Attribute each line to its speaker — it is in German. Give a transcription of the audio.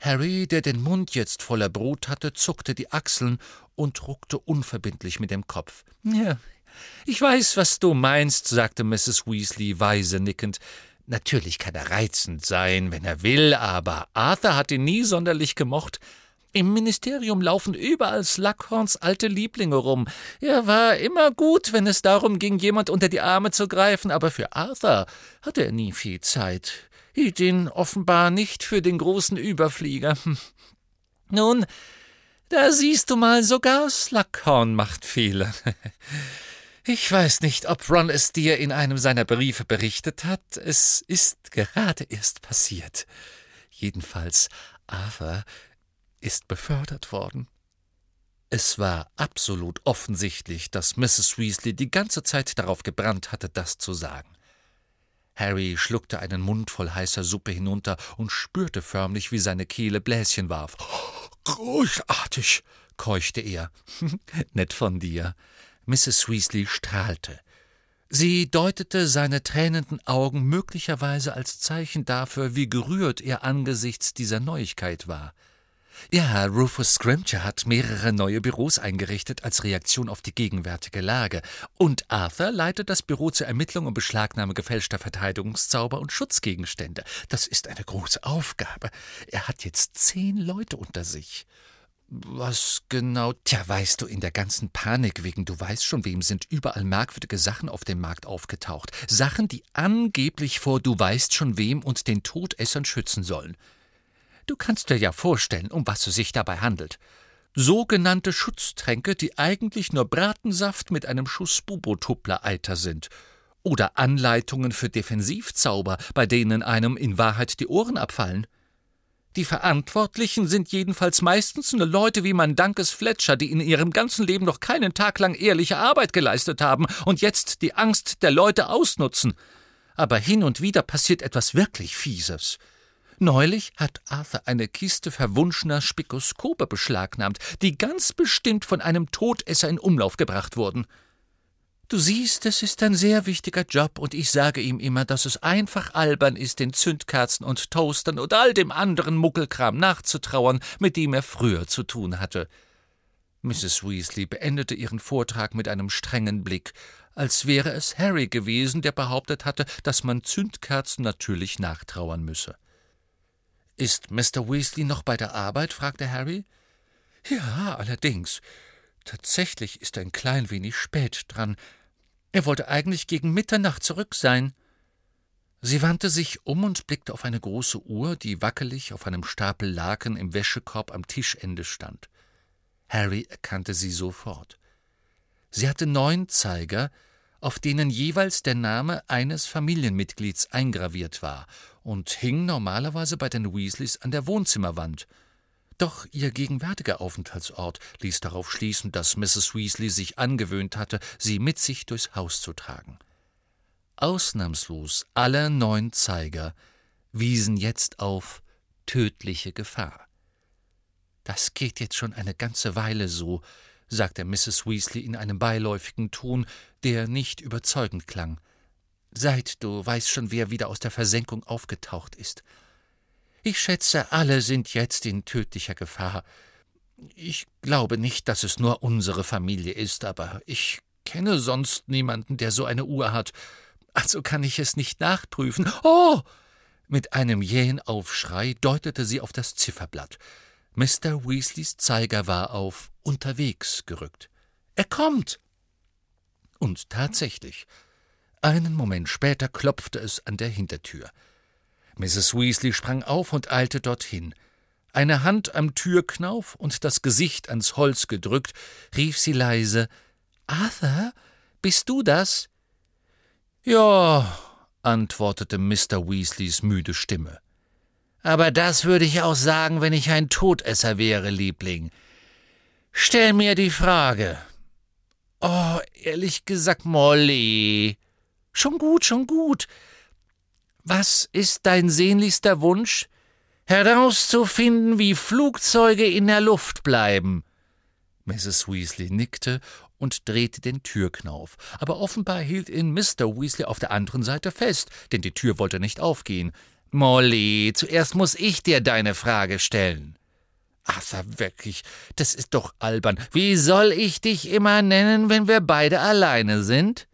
Speaker 1: Harry, der den Mund jetzt voller Brot hatte, zuckte die Achseln und ruckte unverbindlich mit dem Kopf. »Ja, ich weiß, was du meinst«, sagte Mrs. Weasley weise nickend. »Natürlich kann er reizend sein, wenn er will, aber Arthur hat ihn nie sonderlich gemocht. Im Ministerium laufen überall Slughorns alte Lieblinge rum. Er war immer gut, wenn es darum ging, jemand unter die Arme zu greifen, aber für Arthur hatte er nie viel Zeit. Hielt ihn offenbar nicht für den großen Überflieger. Nun, da siehst du mal, sogar Slughorn macht Fehler. Ich weiß nicht, ob Ron es dir in einem seiner Briefe berichtet hat. Es ist gerade erst passiert. Jedenfalls, Arthur ist befördert worden.« Es war absolut offensichtlich, dass Mrs. Weasley die ganze Zeit darauf gebrannt hatte, das zu sagen. Harry schluckte einen Mund voll heißer Suppe hinunter und spürte förmlich, wie seine Kehle Bläschen warf. »Großartig«, keuchte er. »Nett von dir.« Mrs. Weasley strahlte. Sie deutete seine tränenden Augen möglicherweise als Zeichen dafür, wie gerührt er angesichts dieser Neuigkeit war. »Ja, Rufus Scrimgeour hat mehrere neue Büros eingerichtet als Reaktion auf die gegenwärtige Lage. Und Arthur leitet das Büro zur Ermittlung und Beschlagnahme gefälschter Verteidigungszauber und Schutzgegenstände. Das ist eine große Aufgabe. Er hat jetzt 10 Leute unter sich.« »Was genau?« »Tja, weißt du, in der ganzen Panik wegen du weißt schon wem sind überall merkwürdige Sachen auf dem Markt aufgetaucht. Sachen, die angeblich vor du weißt schon wem und den Todessern schützen sollen. Du kannst dir ja vorstellen, um was es sich dabei handelt. Sogenannte Schutztränke, die eigentlich nur Bratensaft mit einem Schuss Bubotupler-Eiter sind. Oder Anleitungen für Defensivzauber, bei denen einem in Wahrheit die Ohren abfallen. Die Verantwortlichen sind jedenfalls meistens nur Leute wie Mandankes Fletcher, die in ihrem ganzen Leben noch keinen Tag lang ehrliche Arbeit geleistet haben und jetzt die Angst der Leute ausnutzen. Aber hin und wieder passiert etwas wirklich Fieses. Neulich hat Arthur eine Kiste verwunschener Spikoskope beschlagnahmt, die ganz bestimmt von einem Todesser in Umlauf gebracht wurden. Du siehst, es ist ein sehr wichtiger Job, und ich sage ihm immer, dass es einfach albern ist, den Zündkerzen und Toastern und all dem anderen Muggelkram nachzutrauern, mit dem er früher zu tun hatte. Mrs. Weasley beendete ihren Vortrag mit einem strengen Blick, als wäre es Harry gewesen, der behauptet hatte, dass man Zündkerzen natürlich nachtrauern müsse. »Ist Mr. Weasley noch bei der Arbeit?« fragte Harry. »Ja, allerdings. Tatsächlich ist er ein klein wenig spät dran. Er wollte eigentlich gegen Mitternacht zurück sein.« Sie wandte sich um und blickte auf eine große Uhr, die wackelig auf einem Stapel Laken im Wäschekorb am Tischende stand. Harry erkannte sie sofort. Sie hatte 9 Zeiger, auf denen jeweils der Name eines Familienmitglieds eingraviert war und hing normalerweise bei den Weasleys an der Wohnzimmerwand. Doch ihr gegenwärtiger Aufenthaltsort ließ darauf schließen, dass Mrs. Weasley sich angewöhnt hatte, sie mit sich durchs Haus zu tragen. Ausnahmslos alle 9 Zeiger wiesen jetzt auf tödliche Gefahr. »Das geht jetzt schon eine ganze Weile so«, sagte Mrs. Weasley in einem beiläufigen Ton, der nicht überzeugend klang. »Seit du weißt schon, wer wieder aus der Versenkung aufgetaucht ist. Ich schätze, alle sind jetzt in tödlicher Gefahr. Ich glaube nicht, dass es nur unsere Familie ist, aber ich kenne sonst niemanden, der so eine Uhr hat. Also kann ich es nicht nachprüfen. Oh!« Mit einem jähen Aufschrei deutete sie auf das Zifferblatt. Mr. Weasleys Zeiger war auf »unterwegs« gerückt. »Er kommt!« Und tatsächlich, einen Moment später klopfte es an der Hintertür. Mrs. Weasley sprang auf und eilte dorthin. Eine Hand am Türknauf und das Gesicht ans Holz gedrückt, rief sie leise: »Arthur, bist du das?« »Ja«, antwortete Mr. Weasleys müde Stimme. »Aber das würde ich auch sagen, wenn ich ein Todesser wäre, Liebling. Stell mir die Frage.« »Oh, ehrlich gesagt, Molly.« »Schon gut, schon gut. Was ist dein sehnlichster Wunsch?« »Herauszufinden, wie Flugzeuge in der Luft bleiben.« Mrs. Weasley nickte und drehte den Türknauf, aber offenbar hielt ihn Mr. Weasley auf der anderen Seite fest, denn die Tür wollte nicht aufgehen. Molly, zuerst muss ich dir deine Frage stellen. Arthur, wirklich, das ist doch albern. Wie soll ich dich immer nennen, wenn wir beide alleine sind?